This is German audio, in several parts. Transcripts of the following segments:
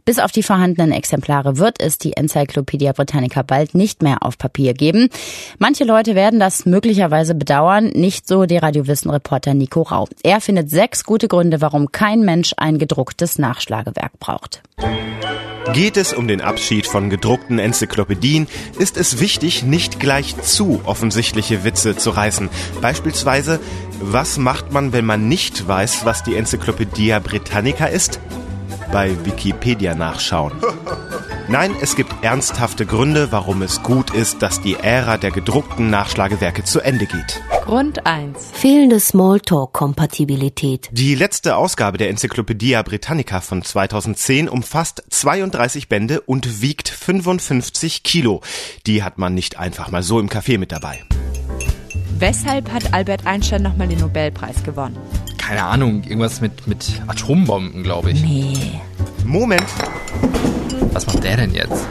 Bis auf die vorhandenen Exemplare wird es die Enzyklopädie Britannica bald nicht mehr auf Papier geben. Manche Leute werden das möglicherweise bedauern, nicht so der Radiowissen-Reporter Nico Rau. Er findet 6 gute Gründe, warum kein Mensch ein gedrucktes Nachschlagewerk braucht. Geht es um den Abschied von gedruckten Enzyklopädien, ist es wichtig, nicht gleich zu offensichtliche Witze zu reißen. Beispielsweise, was macht man, wenn man nicht weiß, was die Enzyklopädie Britannica ist? Bei Wikipedia nachschauen. Nein, es gibt ernsthafte Gründe, warum es gut ist, dass die Ära der gedruckten Nachschlagewerke zu Ende geht. Grund 1. Fehlende Smalltalk-Kompatibilität. Die letzte Ausgabe der Enzyklopädie Britannica von 2010 umfasst 32 Bände und wiegt 55 Kilo. Die hat man nicht einfach mal so im Café mit dabei. Weshalb hat Albert Einstein nochmal den Nobelpreis gewonnen? Keine Ahnung, irgendwas mit Atombomben, glaube ich. Nee. Moment. Was macht der denn jetzt?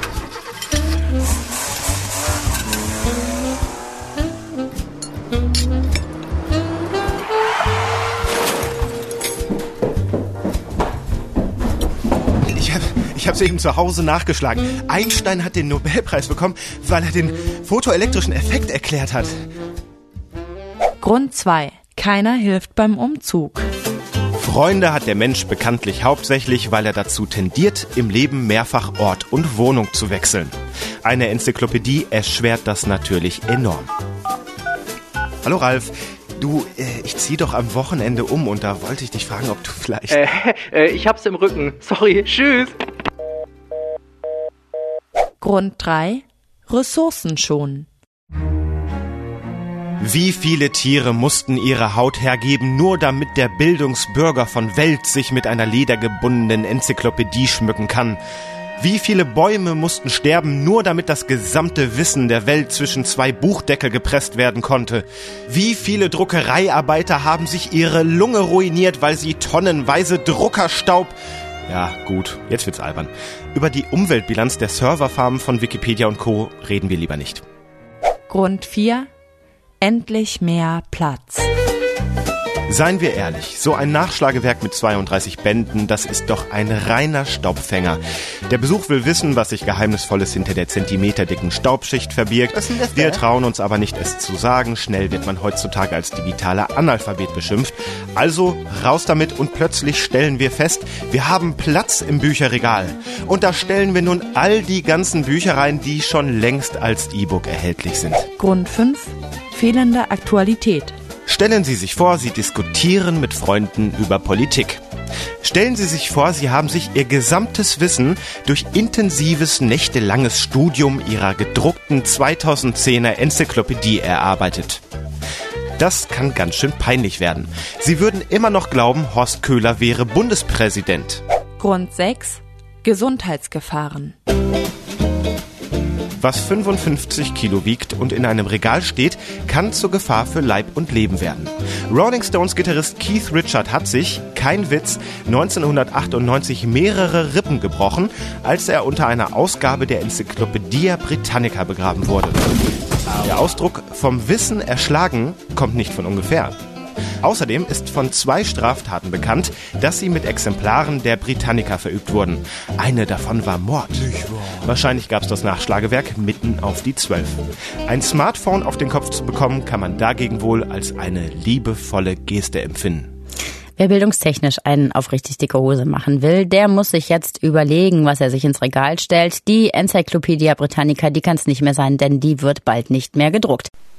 Ich habe eben zu Hause nachgeschlagen. Einstein hat den Nobelpreis bekommen, weil er den photoelektrischen Effekt erklärt hat. Grund 2. Keiner hilft beim Umzug. Freunde hat der Mensch bekanntlich hauptsächlich, weil er dazu tendiert, im Leben mehrfach Ort und Wohnung zu wechseln. Eine Enzyklopädie erschwert das natürlich enorm. Hallo Ralf, du, ich ziehe doch am Wochenende um und da wollte ich dich fragen, ob du vielleicht... Ich hab's im Rücken. Sorry, tschüss. Grund 3. Ressourcen schonen. Wie viele Tiere mussten ihre Haut hergeben, nur damit der Bildungsbürger von Welt sich mit einer ledergebundenen Enzyklopädie schmücken kann? Wie viele Bäume mussten sterben, nur damit das gesamte Wissen der Welt zwischen 2 Buchdeckel gepresst werden konnte? Wie viele Druckereiarbeiter haben sich ihre Lunge ruiniert, weil sie tonnenweise Druckerstaub... Ja, gut, jetzt wird's albern. Über die Umweltbilanz der Serverfarmen von Wikipedia und Co. reden wir lieber nicht. Grund 4. Endlich mehr Platz. Seien wir ehrlich, so ein Nachschlagewerk mit 32 Bänden, das ist doch ein reiner Staubfänger. Der Besuch will wissen, was sich Geheimnisvolles hinter der zentimeterdicken Staubschicht verbirgt. Wir trauen uns aber nicht, es zu sagen. Schnell wird man heutzutage als digitaler Analphabet beschimpft. Also raus damit und plötzlich stellen wir fest, wir haben Platz im Bücherregal. Und da stellen wir nun all die ganzen Bücher rein, die schon längst als E-Book erhältlich sind. Grund 5. Fehlende Aktualität. Stellen Sie sich vor, Sie diskutieren mit Freunden über Politik. Stellen Sie sich vor, Sie haben sich Ihr gesamtes Wissen durch intensives, nächtelanges Studium Ihrer gedruckten 2010er Enzyklopädie erarbeitet. Das kann ganz schön peinlich werden. Sie würden immer noch glauben, Horst Köhler wäre Bundespräsident. Grund 6. Gesundheitsgefahren. Was 55 Kilo wiegt und in einem Regal steht, kann zur Gefahr für Leib und Leben werden. Rolling Stones Gitarrist Keith Richards hat sich, kein Witz, 1998 mehrere Rippen gebrochen, als er unter einer Ausgabe der Enzyklopädie Britannica begraben wurde. Der Ausdruck vom Wissen erschlagen kommt nicht von ungefähr. Außerdem ist von 2 Straftaten bekannt, dass sie mit Exemplaren der Britannica verübt wurden. Eine davon war Mord. Wahrscheinlich gab es das Nachschlagewerk mitten auf die 12. Ein Smartphone auf den Kopf zu bekommen, kann man dagegen wohl als eine liebevolle Geste empfinden. Wer bildungstechnisch einen auf richtig dicke Hose machen will, der muss sich jetzt überlegen, was er sich ins Regal stellt. Die Enzyklopädie Britannica, die kann es nicht mehr sein, denn die wird bald nicht mehr gedruckt.